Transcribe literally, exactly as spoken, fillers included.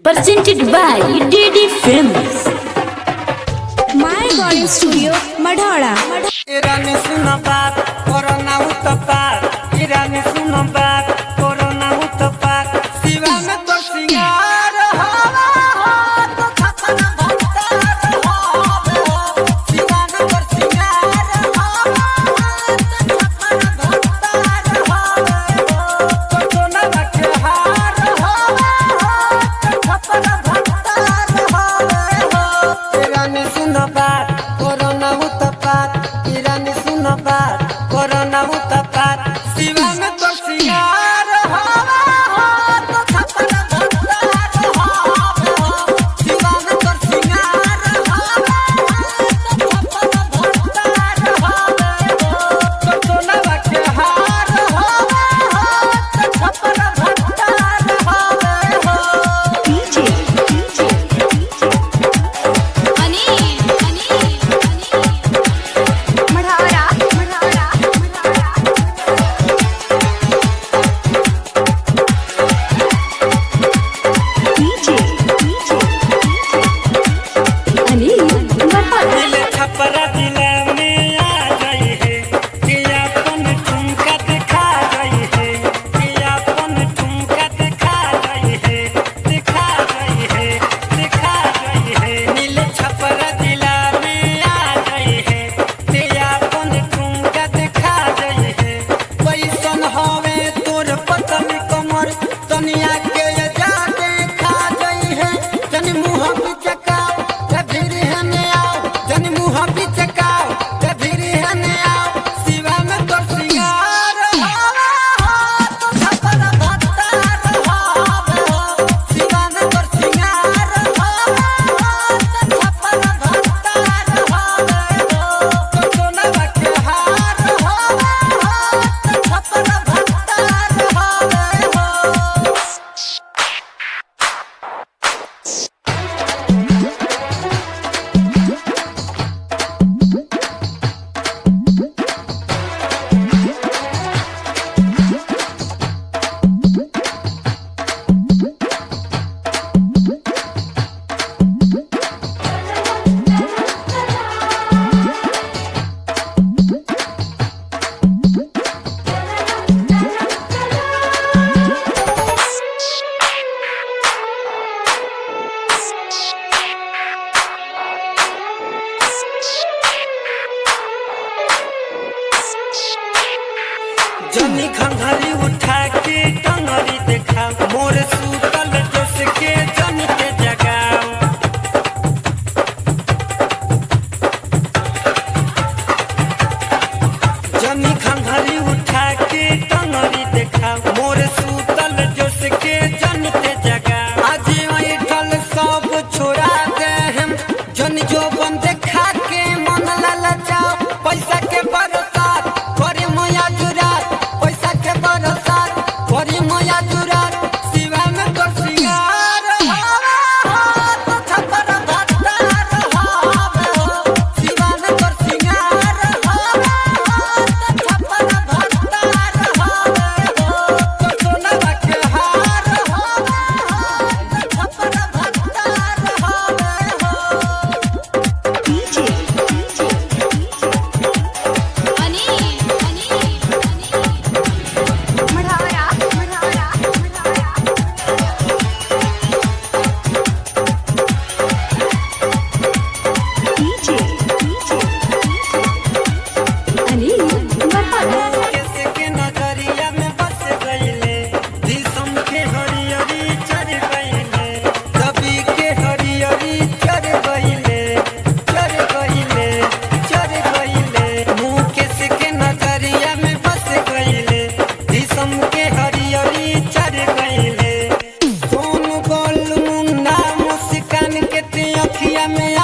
presented by D D Films. My God Studio, Madhara. Irani suno baat, corona utpaat. Irani suno baat, corona utpaat. Siva mein to singar hava ho, to khapna bhaktar hove ho. Siva mein to singar hava ho, to khapna bhaktar hove ho. To sona bakhe har hove ho, to khapna bhaktar hove ho. Irani suno baat, corona utpaat. Irani suno baat, corona utpaat. Siva mein to singar hava ho, to khapna bhaktar hove ho. Siva mein to singar hava ho, to khapna bhaktar hove ho. To sona bakhe har hove ho, to khapna bhaktar hove ho. D J, D J, Anil, Anil, Anil. Madhara, Madhara, Madhara. D J, D J, Anil, Madhara. दिल छपरा दिला में आ गई है कि अपन ठुमका दिखा गई है कि अपन ठुमका दिखा गई है दिखा गई है दिखा गई है नील छपरा दिला में आ गई है कि अपन ठुमका दिखा गई है पैसन हवे तोर पतली कमर तनिया के जा देखा गई है तनी मुंह बिचकाओ ते फिर हने आओ तनी मुंह बिचकाओ ते फिर हने आओ शिवा में तो सिंगार हवा हो तो छपरा भत्तार हवे हो शिवा में तो सिंगार हवा हो तो छपरा भत्तार हवे हो तो सोना बाके हार हवा हो तो छपरा भत्तार हवे हो जनी खंघरी उठा के टंगरी देखा मोर सूतल जोश के जन के जगाओ जनी खंघरी उठा के टंगरी देखा मोर सूतल जोश के जन के जगाओ आज ऐठल सब छोड़ा दे हम जन जो बन देखा के मन ललचाओ पैसा के बरसात करे मोया जुरात पैसा के बरसात करे मोया जुरात शिवा में तो सिंगार हवा हो तो छपरा भत्तार हवे हो शिवा में तो सिंगार हवा हो तो छपरा भत्तार हवे हो तो सोना बाके हार हवा हो तो छपरा भत्तार हवे हो D J, D J, Anil, Anil, Anil. Madhara, Madhara, Madhara. D J, D J, Anil, Madhara. किसके नजरिया में बस गईले दिसम के हरियरी चढ़ गईले कभी के हरियरी चढ़ गईले चढ़ गईले चढ़ गईले मुंह किसके नजरिया में बस गईले दिसम के हरियरी चढ़ गईले सोन गोल मुन्ना मुस्कान के ते अखिया में